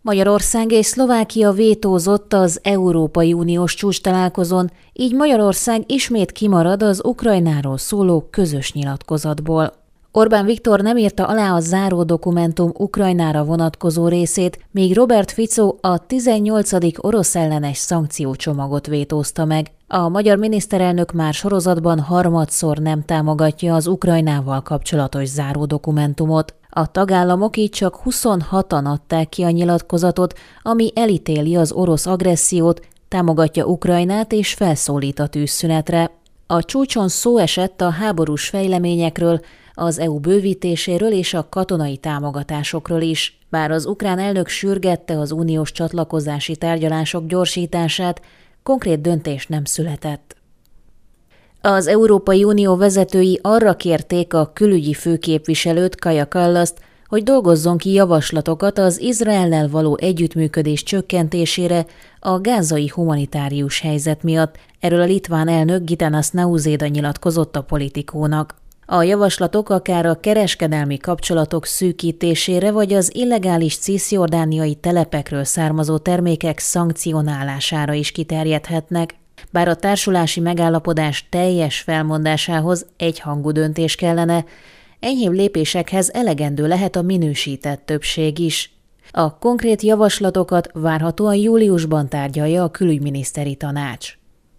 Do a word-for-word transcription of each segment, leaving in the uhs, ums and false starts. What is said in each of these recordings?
Magyarország és Szlovákia vétózott az Európai Uniós csúcstalálkozón, így Magyarország ismét kimarad az Ukrajnáról szóló közös nyilatkozatból. Orbán Viktor nem írta alá a záró dokumentum Ukrajnára vonatkozó részét, míg Robert Fico a tizennyolcadik orosz ellenes szankciócsomagot vétózta meg. A magyar miniszterelnök már sorozatban harmadszor nem támogatja az Ukrajnával kapcsolatos záró dokumentumot. A tagállamok így csak huszonhatan adták ki a nyilatkozatot, ami elítéli az orosz agressziót, támogatja Ukrajnát és felszólít a tűzszünetre. A csúcson szó esett a háborús fejleményekről, az é u bővítéséről és a katonai támogatásokról is. Bár az ukrán elnök sürgette az uniós csatlakozási tárgyalások gyorsítását, konkrét döntés nem született. Az Európai Unió vezetői arra kérték a külügyi főképviselőt, Kaja Kallaszt, hogy dolgozzon ki javaslatokat az Izraellel való együttműködés csökkentésére a gázai humanitárius helyzet miatt. Erről a litván elnök Gitanas Nausėda nyilatkozott a Politikónak. A javaslatok akár a kereskedelmi kapcsolatok szűkítésére vagy az illegális ciszjordániai telepekről származó termékek szankcionálására is kiterjedhetnek. Bár a társulási megállapodás teljes felmondásához egyhangú döntés kellene, enyhébb lépésekhez elegendő lehet a minősített többség is. A konkrét javaslatokat várhatóan júliusban tárgyalja a külügyminiszteri tanács.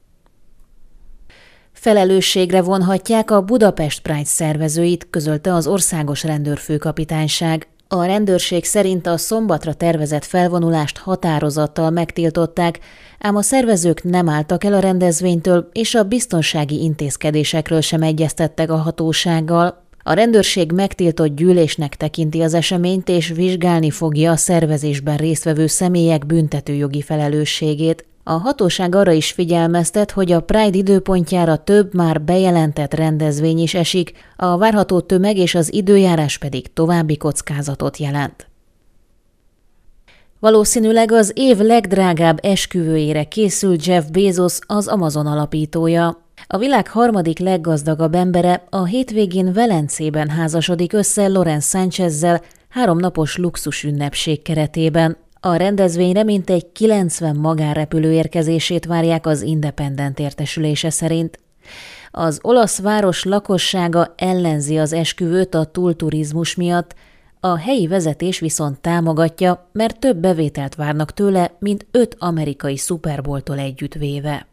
Felelősségre vonhatják a Budapest Pride szervezőit, közölte az országos rendőrfőkapitányság. A rendőrség szerint a szombatra tervezett felvonulást határozattal megtiltották, ám a szervezők nem álltak el a rendezvénytől, és a biztonsági intézkedésekről sem egyeztettek a hatósággal. A rendőrség megtiltott gyűlésnek tekinti az eseményt, és vizsgálni fogja a szervezésben résztvevő személyek büntetőjogi felelősségét. A hatóság arra is figyelmeztet, hogy a Pride időpontjára több már bejelentett rendezvény is esik, a várható tömeg és az időjárás pedig további kockázatot jelent. Valószínűleg az év legdrágább esküvőjére készül Jeff Bezos, az Amazon alapítója. A világ harmadik leggazdagabb embere a hétvégén Velencében házasodik össze Lorenz Sanchezzel háromnapos luxus ünnepség keretében. A rendezvényre mintegy kilencven magánrepülő érkezését várják az Independent értesülése szerint. Az olasz város lakossága ellenzi az esküvőt a túlturizmus miatt, a helyi vezetés viszont támogatja, mert több bevételt várnak tőle, mint öt amerikai Super Bowl-tól együttvéve.